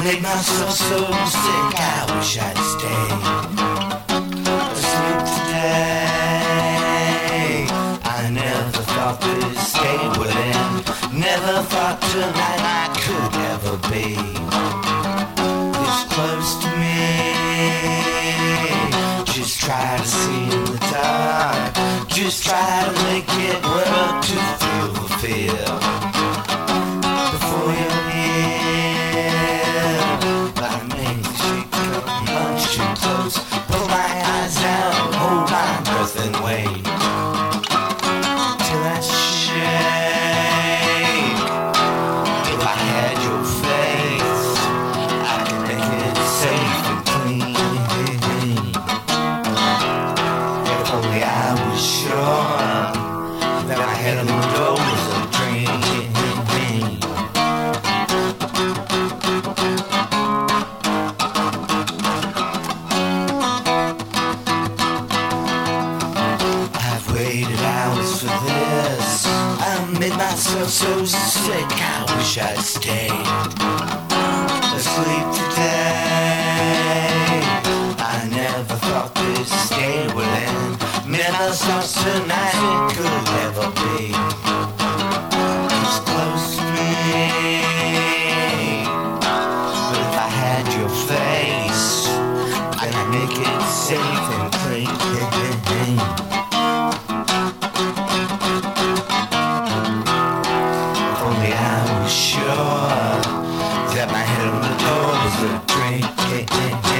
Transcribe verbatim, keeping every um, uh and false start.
made myself so sick, I wish I'd stayed asleep today. I never thought this day would end. Never thought tonight I could ever be this close to me. Just try to see in the dark. Just try to make it work to feel the fear before you're here. But I made the shake up much too close. Pull my eyes down, hold my breath and wait till I shake. If I had your face, I could make it safe and clean. If only I was sure that my head on the door was a dream. I've waited hours for this. I made myself so sick, I wish I'd stayed asleep today. I never thought this day would end. Never thought tonight it could ever be this close to me. But if I had your face, then I'd make it safe and clean. If only I was sure that my head on the door was a drink.